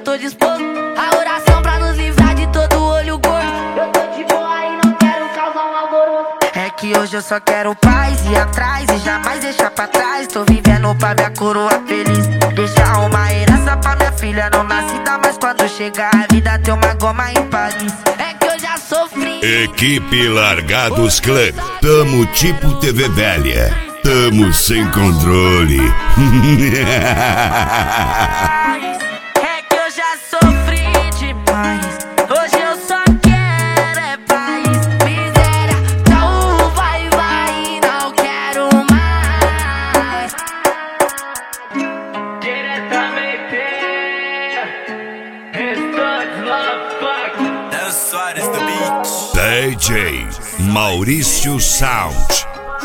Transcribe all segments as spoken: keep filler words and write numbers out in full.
tô disposto. A oração pra nos livrar de todo olho gordo. Eu tô de boa e não quero causar um alvoroço. É que hoje eu só quero paz, ir atrás e jamais deixar pra trás. Tô vivendo pra minha coroa feliz, deixar uma herança pra minha filha não nascida. Mas quando chegar a vida ter uma goma em Paris. É que eu já sofri. Equipe Largados Clã, tamo tipo T V velha, tamo sem controle. É que eu já sofri demais. Hoje eu só quero é paz. Miséria, então vai, vai, não quero mais. Diretamente Restantes Love Fuck Dan Soares do beat. D J Maurício Sound.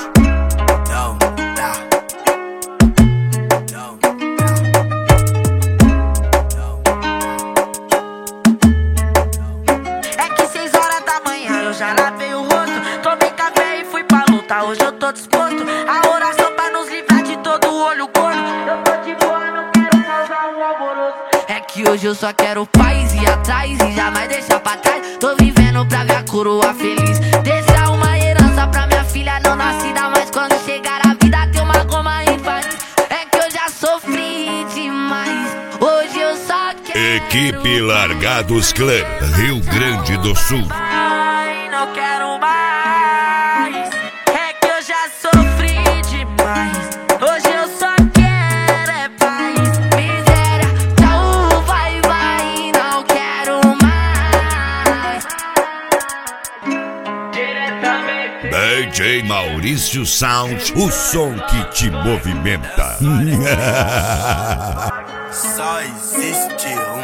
Já lavei o rosto, tomei café e fui pra luta. Hoje eu tô disposto. A oração pra nos livrar de todo o olho gordo. Eu tô de boa, não quero causar um alvoroço. É que hoje eu só quero paz, ir atrás e jamais deixar pra trás. Tô vivendo pra ver a coroa feliz, deixar uma herança pra minha filha não nascida. Mas quando chegar a vida ter uma goma em Paris. É que eu já sofri demais. Hoje eu só quero Equipe Largados Clã, Rio Grande do Sul. Não quero mais. É que eu já sofri demais. Hoje eu só quero é paz. Miséria, então vai, vai, não quero mais. Diretamente D J Maurício Sound, o som que te movimenta. Só existe um